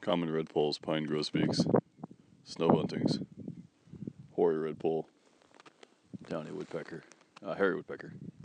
Common redpolls, pine grosbeaks, snow buntings, hoary redpoll, downy woodpecker, hairy woodpecker.